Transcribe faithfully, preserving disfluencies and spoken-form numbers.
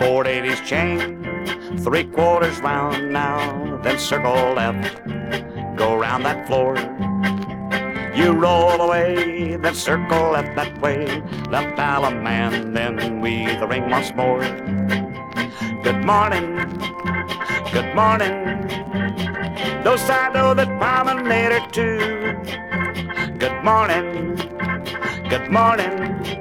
four eighties chain, three quarters round now, then circle left, go round that floor. You roll away, then circle left that way, left Alaman, then we the ring once more. Good morning, good morning, those I know that promenade too. Good morning, good morning,